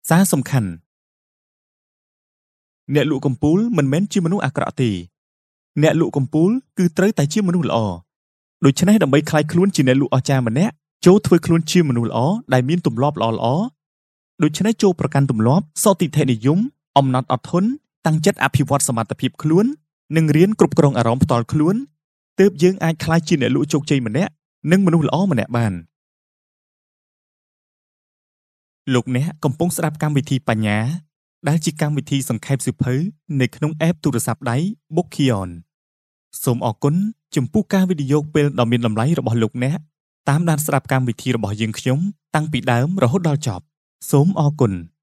សារសំខាន់អ្នកលក់កំពូលមិនមែនជាមនុស្សអាក្រក់ទេអ្នកលក់កំពូលគឺត្រូវតែជាមនុស្សល្អដូច្នេះដើម្បីក្លាយខ្លួនជាអ្នកលក់អស្ចារ្យម្នាក់ចូលធ្វើខ្លួនជាមនុស្សល្អដែលមានទម្លាប់ល្អដូច្នេះចូលប្រកាន់ទម្លាប់សតិធិនិយមអំណត់អត់ធន់តាំងចិត្តអភិវឌ្ឍសមត្ថភាពខ្លួននិងរៀនគ្រប់គ្រងអារម្មណ៍ផ្ទាល់ខ្លួនទើបយើងអាចក្លាយជាអ្នកលក់ជោគជ័យម្នាក់និងមនុស្សល្អម្នាក់បានលោកអ្នកកំពុងស្ដាប់កម្មវិធីបញ្ញាដែលជាកម្មវិធីសង្ខេបសៀវភៅនៅក្នុង app ទូរស័ព្ទដៃ Bookkion សូមអរគុណចំពោះការវិនិយោគពេលដ៏មានតម្លៃរបស់លោកអ្នកតាមដានស្ដាប់កម្មវិធីរបស់យើងខ្ញុំតាំងពីដើមរហូតដល់ចប់សូមអរគុណ